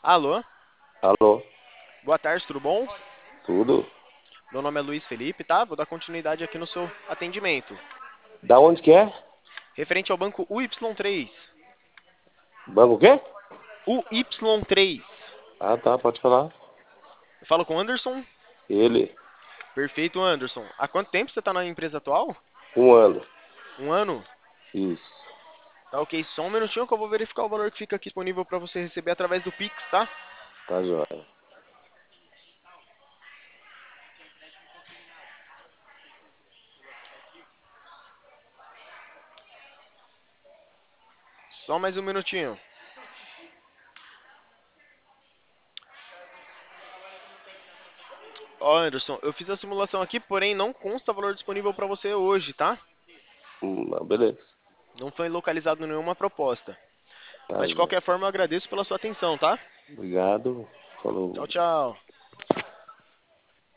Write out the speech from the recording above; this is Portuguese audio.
Alô, Alô, boa tarde, tudo bom? tudo? Meu nome é Luiz Felipe, tá? Vou dar continuidade aqui no seu atendimento. Da onde que é? Referente ao banco UY3. Banco o quê? UY3. Ah, tá, pode falar. Eu falo com o Anderson. Ele, Perfeito, Anderson. Há quanto tempo você está na empresa atual? um ano. Um ano? Isso, Tá ok, só um minutinho que eu vou verificar o valor que fica aqui disponível para você receber através do Pix, tá? tá joia. Só mais um minutinho. Ó, Anderson, eu fiz a simulação aqui, porém não consta valor disponível para você hoje, tá? Beleza. Não foi localizado nenhuma proposta. Tá Mas de joia. qualquer forma, eu agradeço pela sua atenção, tá? Obrigado. Tchau, Falou. tchau.